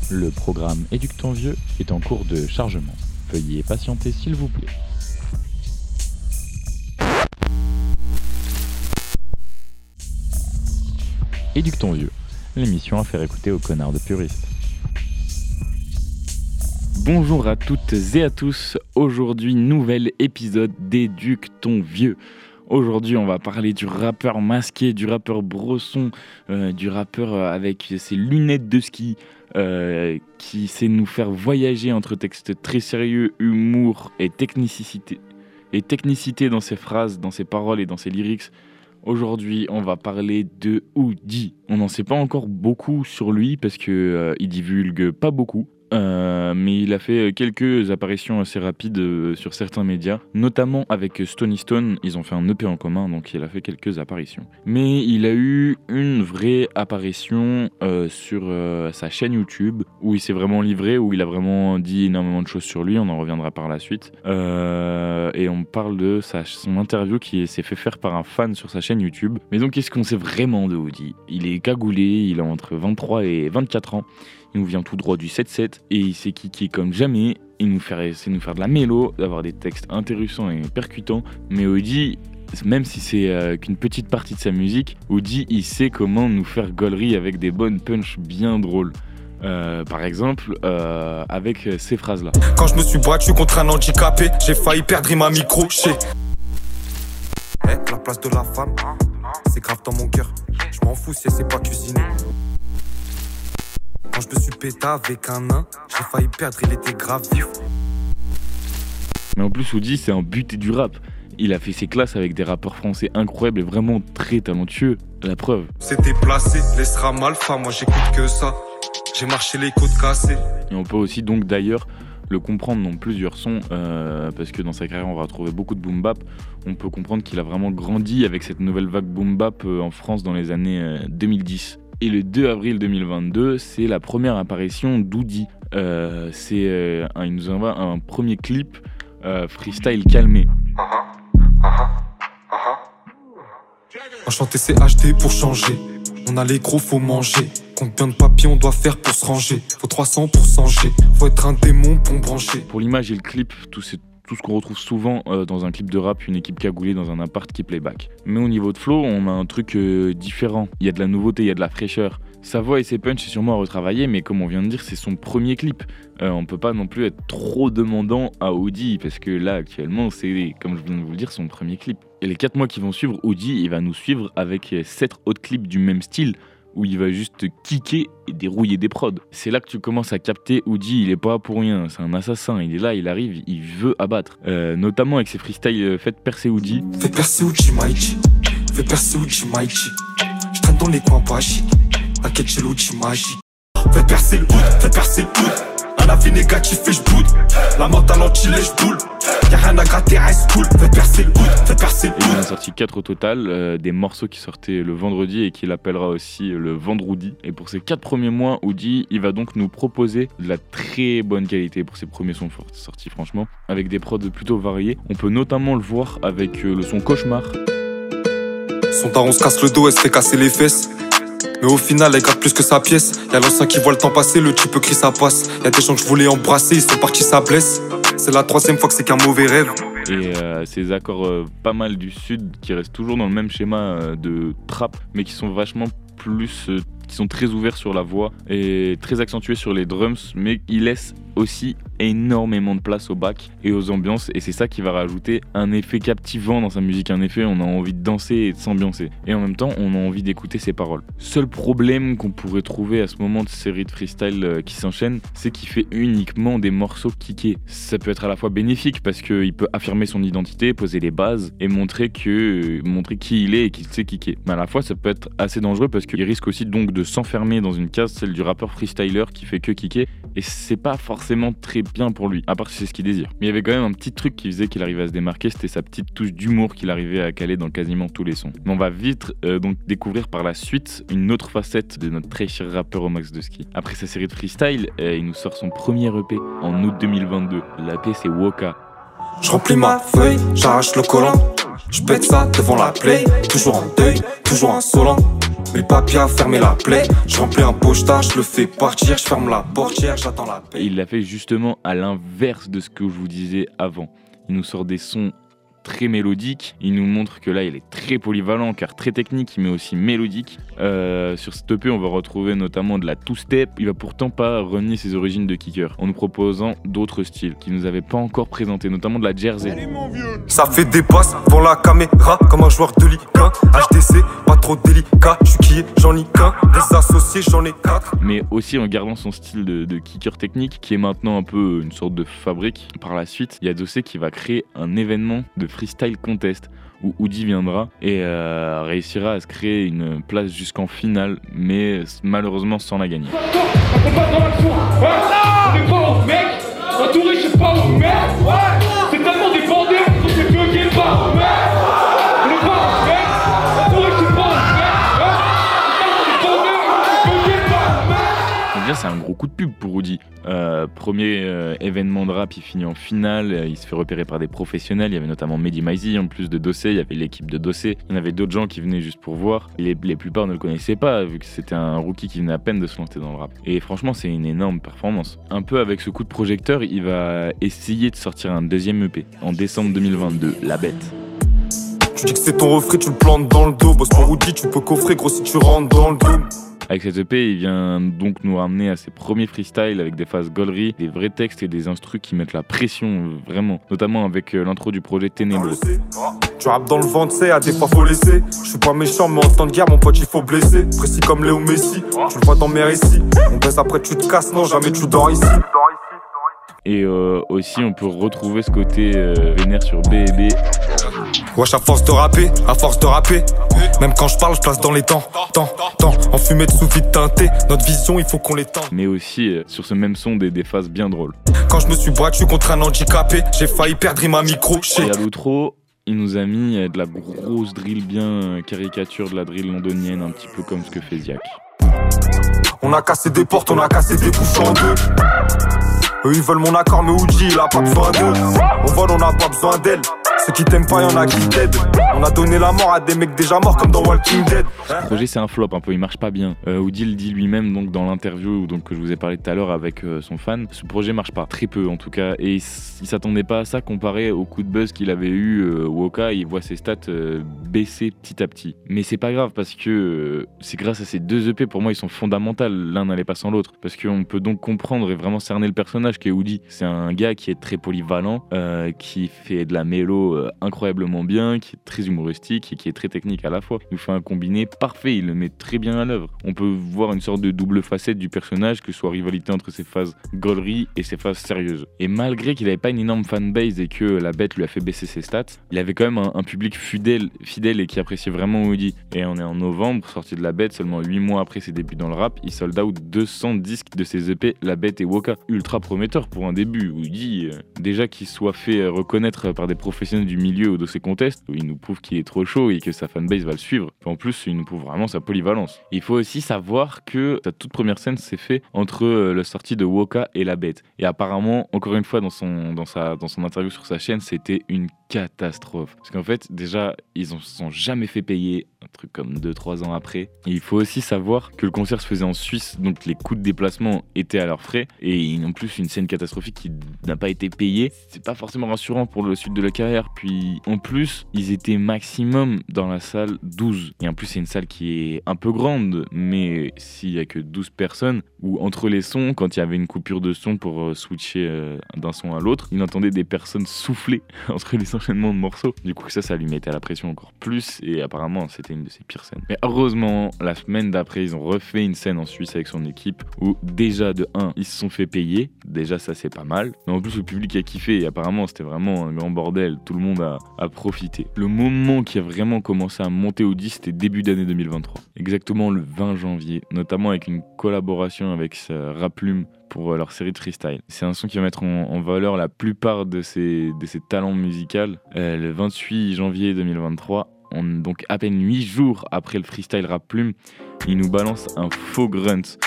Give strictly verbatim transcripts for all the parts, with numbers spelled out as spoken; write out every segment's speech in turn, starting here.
Le programme Éduque ton vieux est en cours de chargement. Veuillez patienter s'il vous plaît. Éduque ton vieux, l'émission à faire écouter aux connards de puristes. Bonjour à toutes et à tous, aujourd'hui nouvel épisode d'Éduque ton vieux. Aujourd'hui on va parler du rappeur masqué, du rappeur Bresson, euh, du rappeur avec ses lunettes de ski, euh, qui sait nous faire voyager entre textes très sérieux, humour et technicité, et technicité dans ses phrases, dans ses paroles et dans ses lyrics. Aujourd'hui, on va parler de Hoodie. On n'en sait pas encore beaucoup sur lui parce qu'il euh, divulgue pas beaucoup. Euh, mais il a fait quelques apparitions assez rapides euh, sur certains médias, notamment avec Stony Stone. Ils ont fait un E P en commun, donc il a fait quelques apparitions. Mais il a eu une vraie apparition euh, sur euh, sa chaîne YouTube, où il s'est vraiment livré, où il a vraiment dit énormément de choses sur lui. On en reviendra par la suite. Euh, et on parle de sa, son interview qui s'est fait faire par un fan sur sa chaîne YouTube. Mais donc, qu'est-ce qu'on sait vraiment de Hoodie ? Il est cagoulé, il a entre vingt-trois et vingt-quatre ans. Il nous vient tout droit du sept sept et il sait kicker comme jamais. Il nous fait, c'est nous faire de la mélo, d'avoir des textes intéressants et percutants. Mais Hoodie, même si c'est euh, qu'une petite partie de sa musique, Hoodie, il sait comment nous faire gaulerie avec des bonnes punchs bien drôles. Euh, par exemple, euh, avec ces phrases-là. Quand je me suis battu contre un handicapé, j'ai failli perdre ma micro chez. Hey, la place de la femme, c'est grave dans mon cœur. Je m'en fous si elle sait pas cuisiner. Quand je me suis pété avec un nain, j'ai failli perdre, il était grave vif. Mais en plus, Hoodie, c'est un buté du rap. Il a fait ses classes avec des rappeurs français incroyables et vraiment très talentueux. La preuve. C'était placé, laissera malfa, moi j'écoute que ça. J'ai marché les côtes cassées. Et on peut aussi donc d'ailleurs le comprendre dans plusieurs sons, euh, parce que dans sa carrière on va retrouver beaucoup de boom bap. On peut comprendre qu'il a vraiment grandi avec cette nouvelle vague boom bap euh, en France dans les années euh, deux mille dix. Et le deux avril deux mille vingt-deux, c'est la première apparition d'Hoodie. Euh, c'est, euh, un, il nous envoie un premier clip euh, freestyle calmé. Enchanté, c'est acheté pour changer. On a les gros, faut manger. Combien de papiers on doit faire pour se ranger ? Faut trois cents pour s'anger. Faut être un démon pour brancher. Pour l'image et le clip, tout c'est tout ce qu'on retrouve souvent euh, dans un clip de rap, une équipe cagoulée dans un appart qui playback. Mais au niveau de flow, on a un truc euh, différent. Il y a de la nouveauté, il y a de la fraîcheur. Sa voix et ses punchs, c'est sûrement à retravailler, mais comme on vient de dire, c'est son premier clip. Euh, on peut pas non plus être trop demandant à Hoodie, parce que là, actuellement, c'est, comme je viens de vous le dire, son premier clip. Et les quatre mois qui vont suivre, Hoodie, il va nous suivre avec sept autres clips du même style, où il va juste kicker et dérouiller des prods. C'est là que tu commences à capter Hoodie, il est pas pour rien, c'est un assassin, il est là, il arrive, il veut abattre. Euh, notamment avec ses freestyles euh, Faites percer Hoodie. Fais percer Hoodie, Maïchi. Fais percer Hoodie, Maïchi. Je traîne dans les coins pas chic. T'inquiète, j'ai l'Hoodie magique. Fais percer le hood, fais percer le hood. Un avis négatif et je boude. La mentale anti-lait, je boule. Y'a rien à gratter, high school. Fais percer le hood, fais percer le hood. Il en a sorti quatre au total, euh, des morceaux qui sortaient le vendredi et qu'il appellera aussi le vendredi. Et pour ces quatre premiers mois, Hoodie, il va donc nous proposer de la très bonne qualité pour ses premiers sons sortis, franchement, avec des prods plutôt variés. On peut notamment le voir avec euh, le son Cauchemar. Son daron se casse le dos, elle se fait casser les fesses. Mais au final, elle gratte plus que sa pièce. Y'a l'ancien qui voit le temps passer, le type crie ça passe. Y'a des gens que je voulais embrasser, ils sont partis, ça blesse. C'est la troisième fois que c'est qu'un mauvais rêve. Et euh, ces accords euh, pas mal du sud qui restent toujours dans le même schéma euh, de trap, mais qui sont vachement plus, euh, qui sont très ouverts sur la voix et très accentués sur les drums, mais ils laissent aussi énormément de place au back et aux ambiances, et c'est ça qui va rajouter un effet captivant dans sa musique, un effet on a envie de danser et de s'ambiancer, et en même temps on a envie d'écouter ses paroles. Seul problème qu'on pourrait trouver à ce moment de série de freestyle euh, qui s'enchaîne, c'est qu'il fait uniquement des morceaux kickés. Ça peut être à la fois bénéfique parce qu'il peut affirmer son identité, poser les bases et montrer que euh, montrer qui il est et qu'il sait kicker, mais à la fois ça peut être assez dangereux parce qu'il risque aussi donc de s'enfermer dans une case, celle du rappeur freestyler qui fait que kicker, et c'est pas forcément très bien pour lui, à part si c'est ce qu'il désire. Mais il y avait quand même un petit truc qui faisait qu'il arrivait à se démarquer, c'était sa petite touche d'humour qu'il arrivait à caler dans quasiment tous les sons. Mais on va vite euh, donc découvrir par la suite une autre facette de notre très cher rappeur au max de ski. Après sa série de freestyle, euh, il nous sort son premier E P en août deux mille vingt-deux. L'E P c'est Woka. Je remplis ma feuille, j'arrache le collant. Je pète ça devant la play, toujours en deuil, toujours insolent. Mais le papier a fermé la plaie. Je remplis un pochetard, je le fais partir, je ferme la portière, j'attends la paix. Et il l'a fait justement à l'inverse de ce que je vous disais avant. Il nous sort des sons très mélodique, il nous montre que là il est très polyvalent car très technique mais aussi mélodique. Euh, sur cette E P on va retrouver notamment de la two-step, il va pourtant pas renier ses origines de kicker en nous proposant d'autres styles qu'il nous avait pas encore présentés, notamment de la jersey. Ça fait des passes pour la caméra comme un joueur de Ligue un. H D C, pas trop délicat, je suis qui j'en ai qu'un, des associés j'en ai quatre. Mais aussi en gardant son style de, de kicker technique qui est maintenant un peu une sorte de fabrique. Par la suite, il y a Dossé qui va créer un événement de freestyle contest où Woody viendra et euh, réussira à se créer une place jusqu'en finale, mais malheureusement sans la gagner. On passe dans l'action, ouais. On est pas au mec, entouré je sais pas au mec, ouais. C'est tellement des bandits qu'on s'est bloqué pas au mec. On est pas au mec, entouré je sais pas au mec, ouais. C'est tellement des bandits qu'on s'est bloqué pas au mec. Déjà c'est un gros coup de pub pour Woody. Euh, premier euh, événement de rap, il finit en finale, euh, il se fait repérer par des professionnels, il y avait notamment Mehdi Maizi en plus de Dossé, il y avait l'équipe de Dossé, il y en avait d'autres gens qui venaient juste pour voir, les, les plupart ne le connaissaient pas vu que c'était un rookie qui venait à peine de se lancer dans le rap. Et franchement c'est une énorme performance. Un peu avec ce coup de projecteur, il va essayer de sortir un deuxième E P en décembre deux mille vingt-deux, La Bête. Tu dis que c'est ton refrain, tu le plantes dans le dos, boss pour Woody tu peux coffrer gros si tu rentres dans le dos. Avec cette E P, il vient donc nous ramener à ses premiers freestyles avec des phases gauleries, des vrais textes et des instrus qui mettent la pression, vraiment. Notamment avec euh, l'intro du projet Ténébreux. Tu rappes dans le ventre, c'est à des fois faut laisser. Je suis pas méchant, mais en temps de guerre, mon pote, il faut blesser. Précis comme Léo Messi, tu le vois dans mes récits. On baisse après, tu te casses, non, jamais tu dors ici. Et euh, aussi, on peut retrouver ce côté euh, vénère sur B et B. Wesh, à force de rapper, à force de rapper. Même quand je parle, je place dans les temps, temps, temps. En fumée de sous-vide teintée, notre vision, il faut qu'on l'étende. Mais aussi, euh, sur ce même son, des, des phases bien drôles. Quand je me suis battu contre un handicapé, j'ai failli perdre ma micro. Et à l'outro, il nous a mis euh, de la grosse drill bien euh, caricature de la drill londonienne, un petit peu comme ce que fait Ziak. On a cassé des portes, on a cassé des bouches en deux. Eux ils veulent mon accord mais Woody il a pas besoin d'eux. On vole on a pas besoin d'elle. Ceux qui t'aiment pas y'en a qui t'aident. On a donné la mort à des mecs déjà morts comme dans Walking Dead. Ce projet c'est un flop un peu, il marche pas bien. euh, Woody le dit lui-même donc dans l'interview donc, que je vous ai parlé tout à l'heure avec euh, son fan. Ce projet marche pas, très peu en tout cas. Et il, il s'attendait pas à ça comparé au coup de buzz qu'il avait eu euh, Woka. Il voit ses stats euh, baisser petit à petit. Mais c'est pas grave parce que euh, c'est grâce à ces deux E P pour moi ils sont fondamentaux. L'un n'allait pas sans l'autre. Parce qu'on peut donc comprendre et vraiment cerner le personnage qui est Woody. C'est un gars qui est très polyvalent, euh, qui fait de la mélo euh, incroyablement bien, qui est très humoristique et qui est très technique à la fois. Il nous fait un combiné parfait, il le met très bien à l'œuvre. On peut voir une sorte de double facette du personnage, que ce soit rivalité entre ses phases gauleries et ses phases sérieuses. Et malgré qu'il n'avait pas une énorme fanbase et que La Bête lui a fait baisser ses stats, il avait quand même un, un public fidèle, fidèle et qui appréciait vraiment Woody. Et on est en novembre, sorti de La Bête, seulement huit mois après ses débuts dans le rap, il sold out deux cents disques de ses E P, La Bête et Woka. Ultra prometteur pour un début. Woody, euh, déjà qu'il soit fait euh, reconnaître par des professionnels du milieu ou de ses contests, où il nous prouve qu'il est trop chaud et que sa fanbase va le suivre. En plus, il nous prouve vraiment sa polyvalence. Il faut aussi savoir que sa toute première scène s'est faite entre euh, la sortie de Woka et La Bête. Et apparemment, encore une fois, dans son, dans sa, dans son interview sur sa chaîne, c'était une catastrophe. Parce qu'en fait, déjà, ils ne se sont jamais fait payer, un truc comme deux trois ans après. Et il faut aussi savoir que le concert se faisait en Suisse, donc les coûts de déplacement étaient à leurs frais. Et en plus, une scène catastrophique qui n'a pas été payée, c'est pas forcément rassurant pour le suite de la carrière. Puis en plus, ils étaient maximum dans la salle douze. Et en plus, c'est une salle qui est un peu grande, mais s'il y a que douze personnes, ou entre les sons, quand il y avait une coupure de son pour euh, switcher euh, d'un son à l'autre, il entendait des personnes souffler entre les enchaînements de morceaux. Du coup, ça, ça lui mettait à la pression encore plus. Et apparemment, c'était une de ses pires scènes. Mais heureusement, la semaine d'après, ils ont refait une scène en Suisse avec son équipe où déjà, de un, ils se sont fait payer. Déjà, ça, c'est pas mal. Mais en plus, le public a kiffé. Et apparemment, c'était vraiment un grand bordel. Tout le monde a, a profité. Le moment qui a vraiment commencé à monter au dix, c'était début d'année deux mille vingt-trois. Exactement le vingt janvier. Notamment avec une collaboration avec Raplume pour leur série de freestyle. C'est un son qui va mettre en, en valeur la plupart de ses, de ses talents musicaux. Euh, le vingt-huit janvier deux mille vingt-trois, on, donc à peine huit jours après le freestyle Raplume, il nous balance un faux grunt.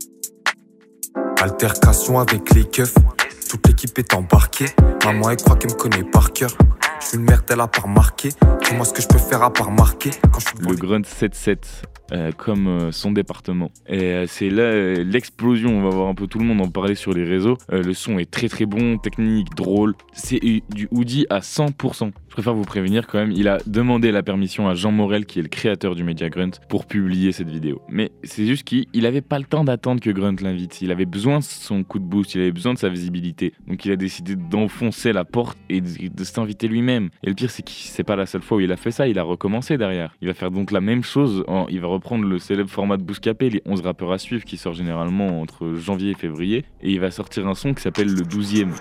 Altercation avec les keufs, toute l'équipe est embarquée. Maman elle croit qu'elle me connaît par cœur. Je suis une merde, elle a pas remarqué. Dis-moi ce que je peux faire à part marquer quand je suis Le grunt sept sept. euh, comme euh, son département. Et euh, c'est là euh, l'explosion, on va voir un peu tout le monde en parler sur les réseaux. Euh, le son est très très bon, technique, drôle. C'est du Hoodie à cent pour cent. Je préfère vous prévenir quand même, il a demandé la permission à Jean Morel, qui est le créateur du média Grunt, pour publier cette vidéo. Mais c'est juste qu'il n'avait pas le temps d'attendre que Grunt l'invite. Il avait besoin de son coup de boost, il avait besoin de sa visibilité. Donc il a décidé d'enfoncer la porte et de, de s'inviter lui-même. Et le pire, c'est que c'est pas la seule fois où il a fait ça, il a recommencé derrière. Il va faire donc la même chose, en, il va reprendre le célèbre format de Bouscapé, les onze rappeurs à suivre, qui sort généralement entre janvier et février. Et il va sortir un son qui s'appelle le douzième.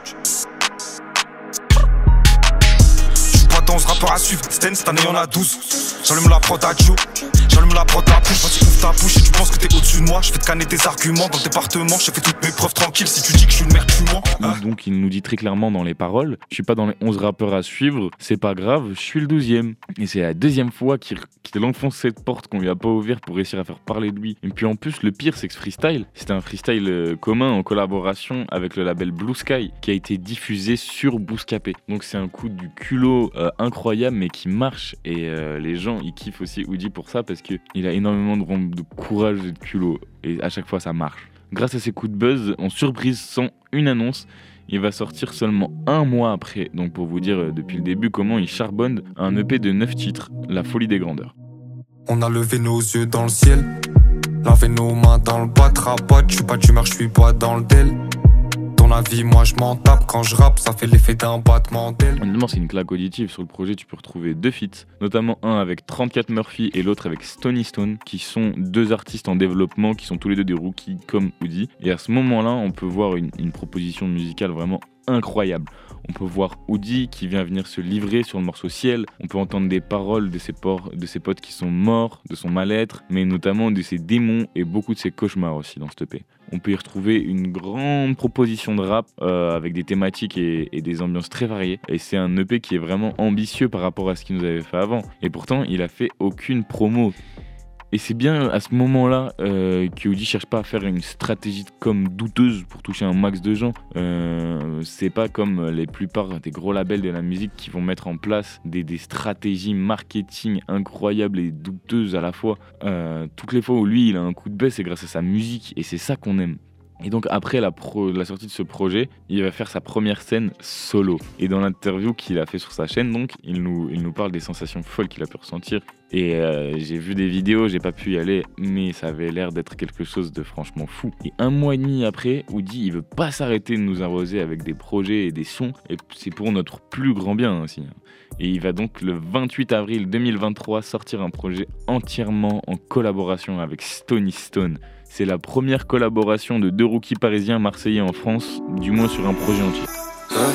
onze rappeurs à suivre, Sten, cette année y'en a douze. J'allume la prod à Joe, j'allume la prod à bouche. Vas-y, ouvre ta bouche et tu penses que t'es au-dessus de moi. Je fais te canner des arguments dans le département. J'ai fait toutes mes preuves tranquilles. Si tu dis que je suis une merde, tu mens. Hein? Donc il nous dit très clairement dans les paroles, je suis pas dans les onze rappeurs à suivre, c'est pas grave, je suis le douzième. Et c'est la deuxième fois qu'il, qu'il enfonce cette porte qu'on lui a pas ouvert pour réussir à faire parler de lui. Et puis en plus, le pire, c'est que ce freestyle, c'était un freestyle euh, commun en collaboration avec le label Blue Sky, qui a été diffusé sur Bouscapé. Donc c'est un coup du culot euh, incroyable, mais qui marche. Et euh, les gens, ils kiffent aussi Hoodie pour ça, parce qu'il a énormément de, de courage et de culot. Et à chaque fois, ça marche. Grâce à ces coups de buzz, en surprise, sans une annonce, il va sortir seulement un mois après. Donc pour vous dire euh, depuis le début comment il charbonne un E P de neuf titres, La Folie des Grandeurs. On a levé nos yeux dans le ciel, lavé nos mains dans le bas, rabat. Je suis pas d'humeur, je suis pas dans le del. Ton avis, moi je m'en tape quand je rappe, ça fait l'effet d'un battement d'aile. Honnêtement, c'est une claque auditive. Sur le projet, tu peux retrouver deux feats, notamment un avec trente-quatre Murphy et l'autre avec Stony Stone, qui sont deux artistes en développement, qui sont tous les deux des rookies comme Hoodie. Et à ce moment-là, on peut voir une, une proposition musicale vraiment incroyable. On peut voir Hoodie qui vient venir se livrer sur le morceau Ciel. On peut entendre des paroles de ses, por- de ses potes qui sont morts, de son mal-être, mais notamment de ses démons et beaucoup de ses cauchemars aussi dans ce E P. On peut y retrouver une grande proposition de rap euh, avec des thématiques et, et des ambiances très variées. Et c'est un E P qui est vraiment ambitieux par rapport à ce qu'il nous avait fait avant. Et pourtant, il a fait aucune promo. Et c'est bien à ce moment-là euh, que Hoodie cherche pas à faire une stratégie de com douteuse pour toucher un max de gens. Euh, c'est pas comme les plupart des gros labels de la musique qui vont mettre en place des, des stratégies marketing incroyables et douteuses à la fois. Euh, toutes les fois où lui il a un coup de baisse, c'est grâce à sa musique et c'est ça qu'on aime. Et donc après la, pro, la sortie de ce projet, il va faire sa première scène solo. Et dans l'interview qu'il a fait sur sa chaîne, donc, il nous, il nous parle des sensations folles qu'il a pu ressentir. Et euh, j'ai vu des vidéos, j'ai pas pu y aller, mais ça avait l'air d'être quelque chose de franchement fou. Et un mois et demi après, Hoodie, il veut pas s'arrêter de nous arroser avec des projets et des sons, et c'est pour notre plus grand bien aussi. Et il va donc le vingt-huit avril deux mille vingt-trois sortir un projet entièrement en collaboration avec Stony Stone. C'est la première collaboration de deux rookies parisiens marseillais en France, du moins sur un projet entier. Ouais,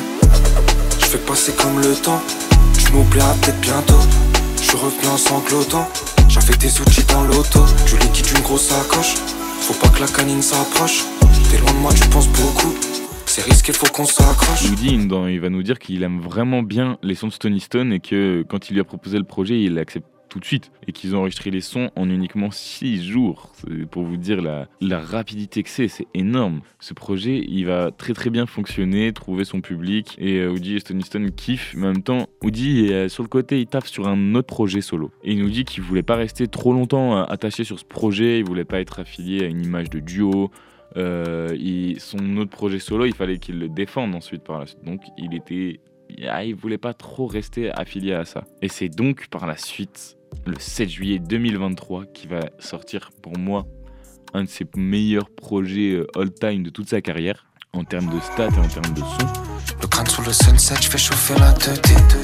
je fais passer comme le temps, je m'oublierai peut-être bientôt. Je reviens en sanglotant, j'avais des outils dans l'auto. Je liquide une grosse sacoche, faut pas que la canine s'approche. T'es loin de moi, tu penses beaucoup, c'est risqué, faut qu'on s'accroche. Hoodie, il va nous dire qu'il aime vraiment bien les sons de Stony Stone et que quand il lui a proposé le projet, il l'accepte tout de suite et qu'ils ont enregistré les sons en uniquement six jours. C'est pour vous dire la, la rapidité que c'est, c'est énorme. Ce projet, il va très très bien fonctionner, trouver son public et euh, Hoodie et Stony Stone kiffent. Mais en même temps, Hoodie, euh, sur le côté, il taffe sur un autre projet solo. Et il nous dit qu'il voulait pas rester trop longtemps euh, attaché sur ce projet, il voulait pas être affilié à une image de duo. Euh, il, son autre projet solo, il fallait qu'il le défende ensuite par la suite. Donc il était... Ah, il voulait pas trop rester affilié à ça. Et c'est donc par la suite, le sept juillet deux mille vingt-trois, qui va sortir pour moi un de ses meilleurs projets all-time de toute sa carrière, en termes de stats et en termes de son. Le crâne sous le sunset, je fais chauffer la tête,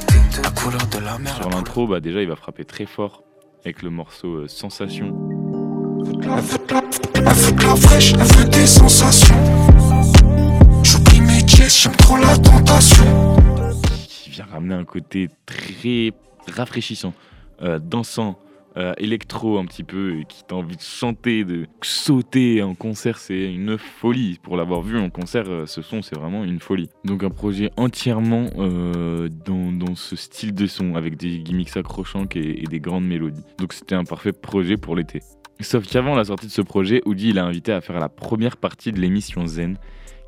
la couleur de la mer. Sur l'intro, bah déjà il va frapper très fort avec le morceau euh, Sensation. Elle veut de la fraîche, elle veut des sensations. J'oublie mes jets, j'aime trop la tentation. Qui vient ramener un côté très rafraîchissant, euh, dansant, euh, électro un petit peu, et qui t'a envie de chanter, de sauter en concert. C'est une folie. Pour l'avoir vu en concert, euh, ce son, c'est vraiment une folie. Donc un projet entièrement euh, dans, dans ce style de son, avec des gimmicks accrochants et, et des grandes mélodies. Donc c'était un parfait projet pour l'été. Sauf qu'avant la sortie de ce projet, Hoodie il a invité à faire la première partie de l'émission Zen,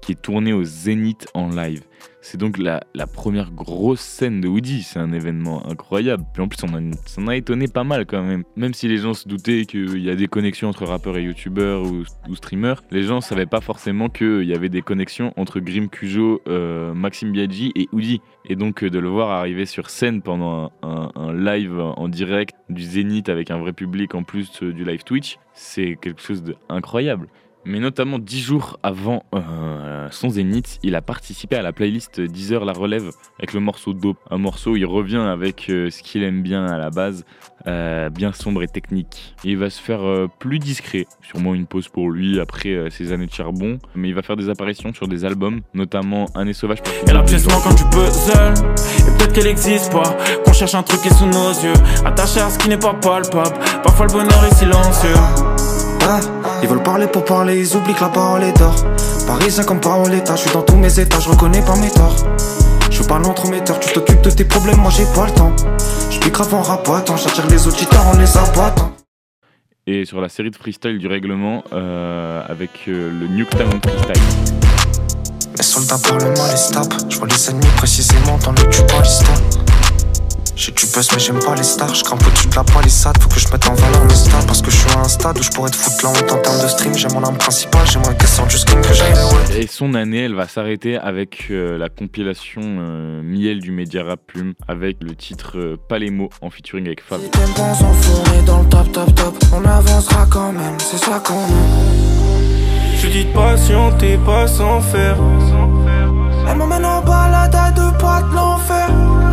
qui est tourné au Zénith en live. C'est donc la, la première grosse scène de Woody, c'est un événement incroyable. Puis en plus, on a, ça en a étonné pas mal quand même. Même si les gens se doutaient qu'il y a des connexions entre rappeurs et youtubeurs ou, ou streamers, les gens savaient pas forcément qu'il y avait des connexions entre Grim Cujo, euh, Maxime Biaggi et Woody. Et donc euh, de le voir arriver sur scène pendant un, un, un live en direct du Zénith avec un vrai public en plus euh, du live Twitch, c'est quelque chose d'incroyable. Mais notamment dix jours avant euh, son Zénith, il a participé à la playlist Deezer La Relève avec le morceau Dope. Un morceau où il revient avec euh, ce qu'il aime bien à la base, euh, bien sombre et technique. Et il va se faire euh, plus discret, sûrement une pause pour lui après euh, ses années de charbon. Mais il va faire des apparitions sur des albums, notamment Un nez sauvage. Elle a piècement quand tu puzzles, et peut-être qu'elle existe pas, qu'on cherche un truc qui est sous nos yeux, attaché à ce qui n'est pas palpable, parfois le bonheur est silencieux. Ah, ils veulent parler pour parler, ils oublient que la parole est d'or. Parisien comme Paoletta, je suis dans tous mes états, je reconnais pas mes torts. Je veux pas l'entremetteur, tu t'occupes de tes problèmes, moi j'ai pas le temps. Je pique grave en rapotant, j'attire les auditeurs en les abattant. Et sur la série de freestyle du règlement, euh, avec euh, le Nuketown Freestyle. Mes soldats parlent mal et stop, je vois les ennemis précisément dans le tubalista. J'ai du buzz mais j'aime pas les stars, je grimpe au-dessus de la palissade, faut que je mette en valeur mes stats. Parce que je suis à un stade où je pourrais te foutre la honte en termes de stream. J'ai mon arme principale, j'aimerais qu'elle sorte du skin que j'aille ouais. Et son année, elle va s'arrêter avec euh, la compilation euh, Miel du Média Rap Plume, avec le titre euh, Pas les mots en featuring avec Fab. Si t'aimes pas on s'en fout, on est dans le top top top, on avancera quand même, c'est ça qu'on aime. Je dis de patienter, pas sans faire. Elle m'emmène en balade à deux pas de l'enfer.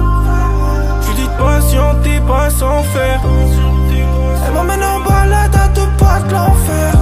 Je dis de patienter, pas sans faire. Elle m'emmène en balade à deux pas de l'enfer.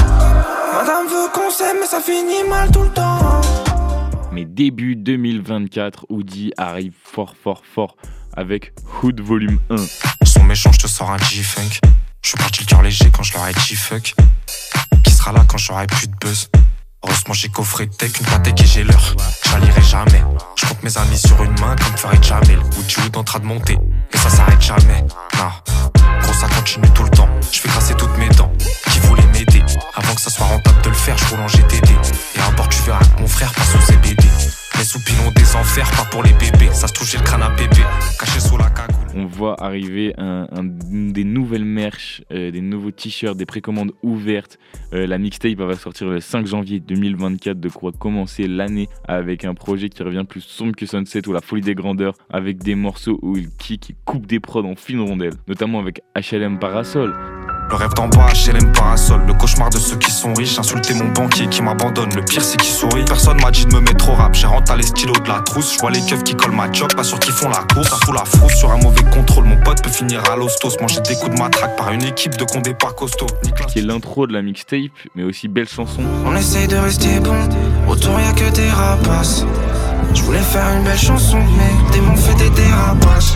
Madame veut qu'on s'aime mais ça finit mal tout le temps. Mais début deux mille vingt-quatre, Woody arrive fort fort fort avec Hood Volume un. Ils sont méchants, je te sors un G-Funk. Je suis parti le cœur léger quand je leur ai G-Fuck. Qui sera là quand j'aurai plus de buzz? Heureusement j'ai coffré tech, une patek et j'ai l'heure. J'allierai jamais. Je compte mes amis sur une main comme Farid Jamel. Woody Wood en train de monter, et ça s'arrête jamais. Non, gros ça continue tout le temps. Je fais grasser toutes mes dents. Qui voulait m'aider? Avant que ça soit rentable de le faire, je roule en G T D. Et à bord tu verras que mon frère passe sous C B D. Les soupilons des enfers, pas pour les bébés. Ça se trouve j'ai le crâne à bébé, caché sous la cagoule. On voit arriver un, un, des nouvelles merch, euh, des nouveaux t-shirts, des précommandes ouvertes. Euh, la mixtape va sortir le cinq janvier deux mille vingt-quatre, de quoi commencer l'année avec un projet qui revient plus sombre que Sunset ou La Folie des Grandeurs, avec des morceaux où il kick et coupe des prods en fine rondelle, notamment avec H L M Parasol. Le rêve d'en bas, H L M Parasol. Le cauchemar de ceux qui sont riches. Insulter mon banquier qui m'abandonne. Le pire c'est qu'il sourit. Personne m'a dit de me mettre au rap. J'ai rentré les stylos de la trousse. Je vois les keufs qui collent ma job. Pas sûr qu'ils font la course. Ça fout la frousse sur un mauvais contrôle. Mon pote peut finir à l'hostos. Manger des coups de matraque par une équipe de condés pas costauds. Qui est l'intro de la mixtape, mais aussi belle chanson. On essaye de rester bon. Autour y'a que des rapaces. Je voulais faire une belle chanson, mais des m'ont fait des dérapages.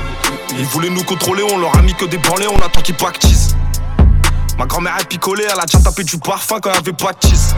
Ils voulaient nous contrôler. On leur a mis que des branlés. On attend qu'ils pactisent. Ma grand-mère est picolée, elle a déjà tapé du parfum quand il y avait pas de cheese.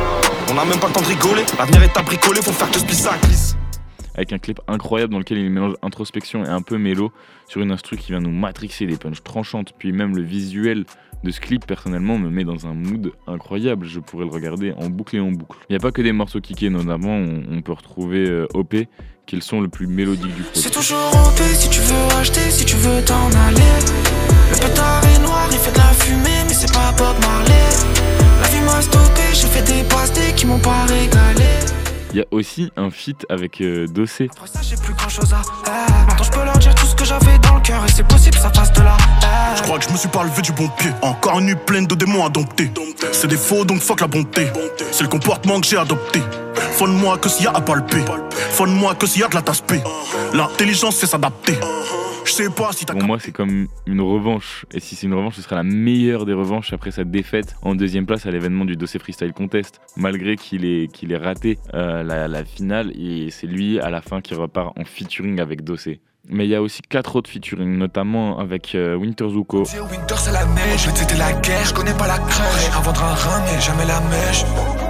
On a même pas le temps de rigoler, l'avenir est à bricoler, faut faire que ce pisse ça glisse. Avec un clip incroyable dans lequel il mélange introspection et un peu mélo sur une instru qui vient nous matrixer, des punches tranchantes. Puis même le visuel de ce clip, personnellement, me met dans un mood incroyable. Je pourrais le regarder en boucle et en boucle. Il n'y a pas que des morceaux kickés, notamment on, on peut retrouver euh, O P, qui est le son le plus mélodique du projet. C'est toujours O P si tu veux acheter, si tu veux t'en aller. Le pétard est noir, il fait de la fumée, mais c'est pas Bob Marley. La vie m'a stoppé, j'ai fait des pastés qui m'ont pas régalé. Il y a aussi un feat avec euh, Dossé. Après ça j'ai plus grand chose à faire. Maintenant je peux leur dire tout ce que j'avais dans le cœur et c'est possible ça fasse de la haine. Je crois que je me suis pas levé du bon pied. Encore une nuit pleine de démons à dompter. C'est des faux donc fuck la bonté. C'est le comportement que j'ai adopté. Faut de moi que s'il y a à palper. Faut de moi que s'il y a de la tasse-paix. L'intelligence c'est s'adapter. Je sais pas si t'as... Pour moi, c'est comme une revanche. Et si c'est une revanche, ce sera la meilleure des revanches après sa défaite en deuxième place à l'événement du Dossé Freestyle Contest. Malgré qu'il ait, qu'il ait raté euh, la, la finale, et c'est lui à la fin qui repart en featuring avec Dossé. Mais il y a aussi quatre autres featuring, notamment avec euh, Winter Zuko. Winter c'est la neige, je vais t'aider la guerre, je connais pas la crèche. À vendre un rein mais jamais la mèche.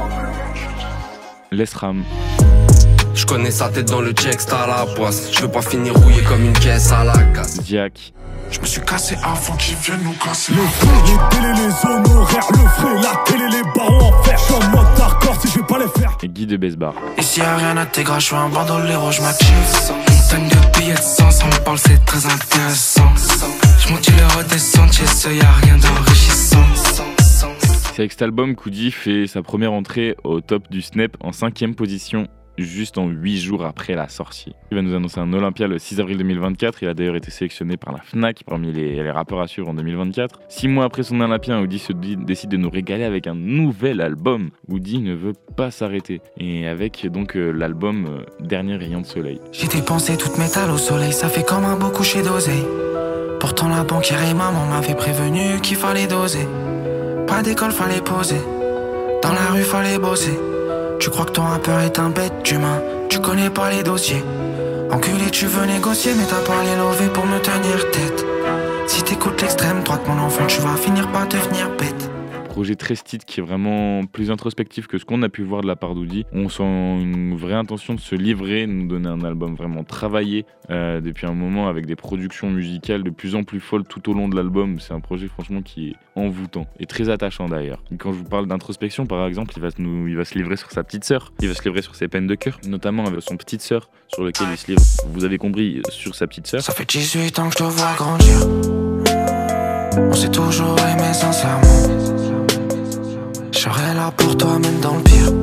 Lesram. Je connais sa tête dans le check, c'est à la poisse. Je veux pas finir rouillé comme une caisse à la casse. Jack. Je me suis cassé avant qu'ils viennent nous casser. Les frais, les télés, les honoraires, le frais, la télé, les barons en fer. Je suis en mode hardcore si je vais pas les faire. Et Guy de Besbar. Ici y'a rien à tes gras, je suis un bandolero, je m'active. Montagne de billets de sang, ça me parle, c'est très intéressant. Je monte le redescends, chez ce y'a rien d'enrichissant. C'est avec cet album qu'Oudi fait sa première entrée au top du Snap en cinquième position, juste en huit jours après la sortie. Il va nous annoncer un Olympia le six avril deux mille vingt-quatre. Il a d'ailleurs été sélectionné par la Fnac parmi les, les rappeurs à suivre en deux mille vingt-quatre. Six mois après son Olympia, Oudi se dit, décide de nous régaler avec un nouvel album. Oudi ne veut pas s'arrêter. Et avec donc euh, l'album euh, Dernier rayon de soleil. J'ai dépensé toute mes talles au soleil, ça fait comme un beau coucher d'oseille. Pourtant la banquière et maman m'avaient prévenu qu'il fallait doser. Pas d'école, fallait poser. Dans la rue, fallait bosser. Tu crois que ton rappeur est un bête d'humain, tu connais pas les dossiers. Enculé, tu veux négocier, mais t'as pas les lovés pour me tenir tête. Si t'écoutes l'extrême droite, mon enfant, tu vas finir par devenir bête. Projet très style qui est vraiment plus introspectif que ce qu'on a pu voir de la part d'Oudi. On sent une vraie intention de se livrer, de nous donner un album vraiment travaillé euh, depuis un moment avec des productions musicales de plus en plus folles tout au long de l'album. C'est un projet franchement qui est envoûtant et très attachant d'ailleurs. Et quand je vous parle d'introspection par exemple, il va, se nous, il va se livrer sur sa petite sœur, il va se livrer sur ses peines de cœur, notamment avec son petite sœur sur lequel il se livre, vous avez compris, sur sa petite sœur. Ça fait dix-huit ans que je te vois grandir. On s'est toujours aimé sincèrement. Je serai là pour toi même dans le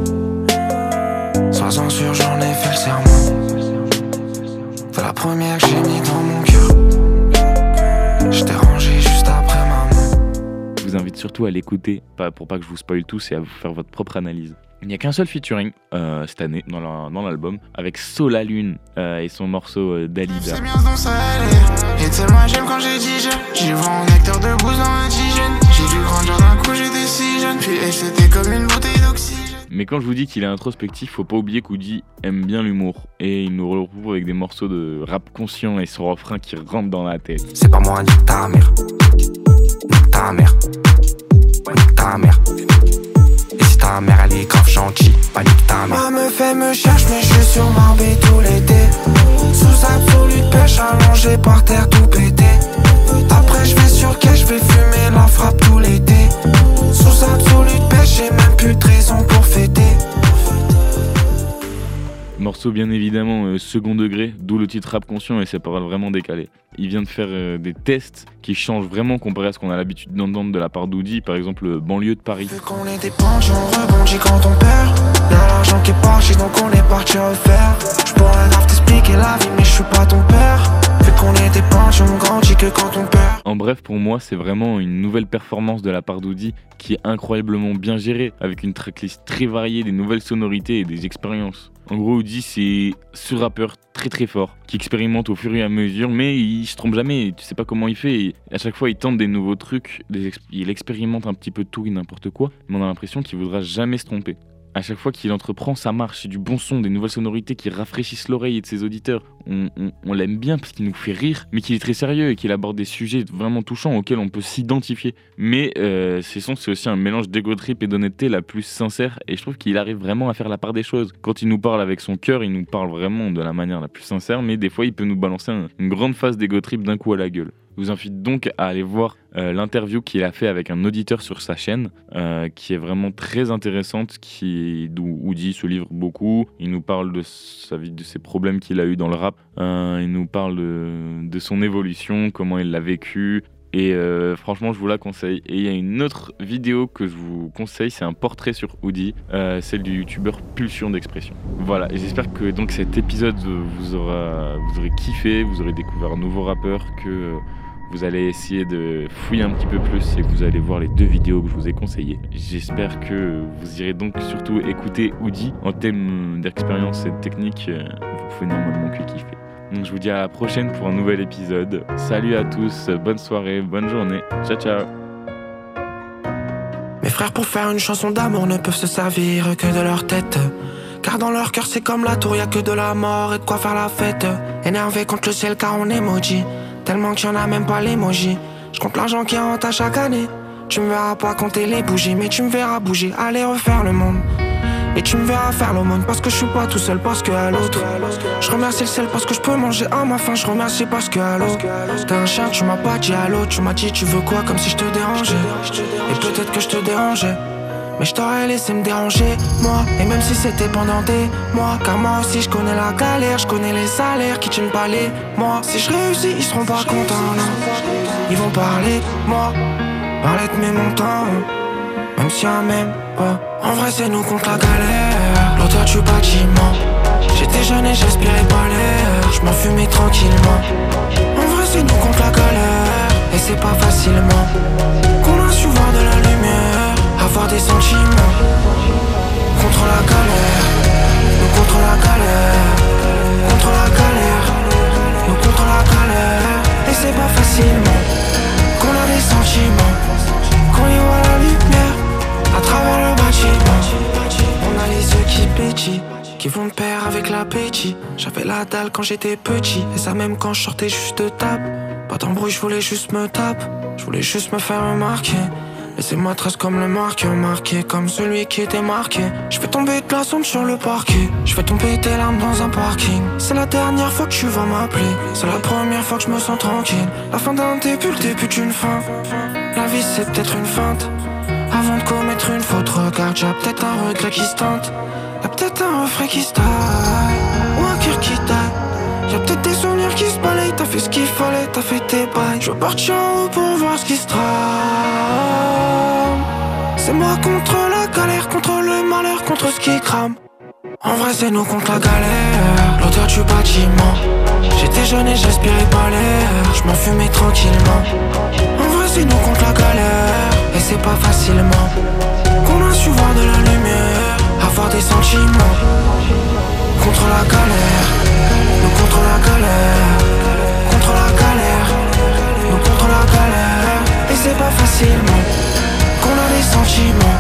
pire. Sois-en sûr, j'en ai fait le serment. T'es la première que j'ai mis dans mon cœur. Je t'ai rangé juste après maman. Je vous invite surtout à l'écouter, pas, pour pas que je vous spoil tous, et à vous faire votre propre analyse. Il n'y a qu'un seul featuring euh, cette année dans, la, dans l'album, avec Sola Lune euh, et son morceau euh, Dalida. C'est bien dans ça aller. Et tellement j'aime quand j'ai dit jeune. J'ai vu un nectar de bouse dans indigène. J'ai dû grandir d'un coup, j'étais si jeune. Puis et c'était comme une bouteille d'oxygène. Mais quand je vous dis qu'il est introspectif, faut pas oublier qu'Oudi aime bien l'humour. Et il nous retrouve avec des morceaux de rap conscient et son refrain qui rentre dans la tête. C'est pas moi, nique ta mère. Nique ta mère. Nique ta mère. Et si ta mère elle est grave gentille, pas nique ta mère. Ma meuf elle me cherche mais je suis sur Marbé tout l'été. Sous absolue pêche allongé par terre tout pété. Après je vais sur quai, je vais fumer la frappe tout l'été. Sous absolue pêche, j'ai même plus de raison pour fêter. Morceau bien évidemment euh, second degré, d'où le titre rap conscient et ses paroles vraiment décalées. Il vient de faire euh, des tests qui changent vraiment comparé à ce qu'on a l'habitude d'entendre de la part d'Oudi, par exemple euh, banlieue de Paris. Vu qu'on est des bandits, on rebondit quand on perd. Y'a l'argent qui est parti donc on est parti refaire. J'pourrais grave t'expliquer la vie mais je suis pas ton père. Vu qu'on est des bandits, on grandit que quand on perd. En bref, pour moi, c'est vraiment une nouvelle performance de la part d'Oudi qui est incroyablement bien gérée, avec une tracklist très variée, des nouvelles sonorités et des expériences. En gros, Oudi, c'est ce rappeur très très fort, qui expérimente au fur et à mesure, mais il se trompe jamais, tu sais pas comment il fait, et à chaque fois il tente des nouveaux trucs, des exp- il expérimente un petit peu tout et n'importe quoi, mais on a l'impression qu'il voudra jamais se tromper. À chaque fois qu'il entreprend, ça marche, c'est du bon son, des nouvelles sonorités qui rafraîchissent l'oreille de ses auditeurs. On, on, on l'aime bien parce qu'il nous fait rire, mais qu'il est très sérieux et qu'il aborde des sujets vraiment touchants auxquels on peut s'identifier. Mais euh, ses sons, c'est aussi un mélange d'ego trip et d'honnêteté la plus sincère, et je trouve qu'il arrive vraiment à faire la part des choses. Quand il nous parle avec son cœur, il nous parle vraiment de la manière la plus sincère, mais des fois il peut nous balancer un, une grande phase d'ego trip d'un coup à la gueule. Je vous invite donc à aller voir euh, l'interview qu'il a fait avec un auditeur sur sa chaîne, euh, qui est vraiment très intéressante, qui, d'où Oudi se livre beaucoup. Il nous parle de sa vie, de ses problèmes qu'il a eu dans le rap. Euh, il nous parle de, de son évolution, comment il l'a vécu. Et euh, franchement, je vous la conseille. Et il y a une autre vidéo que je vous conseille, c'est un portrait sur Oudi, euh, celle du youtubeur Pulsion d'Expression. Voilà, et j'espère que donc cet épisode vous aura, vous aurez kiffé, vous aurez découvert un nouveau rappeur, que euh, vous allez essayer de fouiller un petit peu plus et que vous allez voir les deux vidéos que je vous ai conseillées. J'espère que vous irez donc surtout écouter Oudi. En thème d'expérience et de technique, euh, vous pouvez normalement que kiffer. Donc je vous dis à la prochaine pour un nouvel épisode. Salut à tous, bonne soirée, bonne journée. Ciao ciao. Mes frères pour faire une chanson d'amour ne peuvent se servir que de leur tête. Car dans leur cœur c'est comme la tour, y'a que de la mort et de quoi faire la fête. Énervé contre le ciel car on est maudit, tellement qu'il y en a même pas l'emoji. Je compte l'argent qui rentre à chaque année. Tu me verras pas compter les bougies, mais tu me verras bouger, aller refaire le monde. Et tu me verras faire l'aumône parce que je suis pas tout seul, parce que à l'autre. Je remercie le ciel parce que je peux manger à ma faim. Je remercie parce que à l'eau. T'es un chien, tu m'as pas dit allô. Tu m'as dit tu veux quoi, comme si je te dérangeais. Et peut-être que je te dérangeais, mais je t'aurais laissé me déranger, moi. Et même si c'était pendant des mois, car moi aussi je connais la galère, je connais les salaires qui tiennent pas les mois. Si je réussis, ils seront pas contents, non. Ils vont parler de moi, parler de mes montants, même si un même pas. En vrai c'est nous contre la galère, l'auteur du bâtiment. J'étais jeune et j'aspirais pas l'air, je m'en fumais tranquillement. En vrai c'est nous contre la galère, et c'est pas facilement qu'on a su voir de la lumière, avoir des sentiments. Contre la galère, nous contre la galère. Contre la galère, nous contre la galère. Et c'est pas facilement qu'on a des sentiments, qu'on y voit la lumière à travers le bâtiment. On a les yeux qui pétillent, qui vont de pair avec l'appétit. J'avais la dalle quand j'étais petit, et ça même quand je sortais juste de table. Pas d'embrouille, je voulais juste me taper, je voulais juste me faire remarquer. Laissez-moi trace comme le marqueur, marqué comme celui qui était marqué. Je fais tomber de la sonde sur le parquet, je fais tomber tes larmes dans un parking. C'est la dernière fois que tu vas m'appeler, c'est la première fois que je me sens tranquille. La fin d'un début, le début d'une fin. La vie c'est peut-être une feinte, avant de commettre une faute, regarde, y'a peut-être un regret qui se tente. Y'a peut-être un refrain qui se taille, ou un cœur qui taille. Y'a peut-être des souvenirs qui se balayent, t'as fait ce qu'il fallait, t'as fait tes bails. Je veux partir en haut pour voir ce qui se trame. C'est moi contre la galère, contre le malheur, contre ce qui crame. En vrai c'est nous contre la galère, l'auteur du bâtiment. J'étais jeune et j'aspirais pas l'air, je m'en fumais tranquillement. En vrai c'est nous contre la galère, et c'est pas facilement qu'on a su voir de la lumière, avoir des sentiments. Contre la galère, nous contre la galère. Contre la galère, nous contre la galère. Et c'est pas facilement qu'on a des sentiments.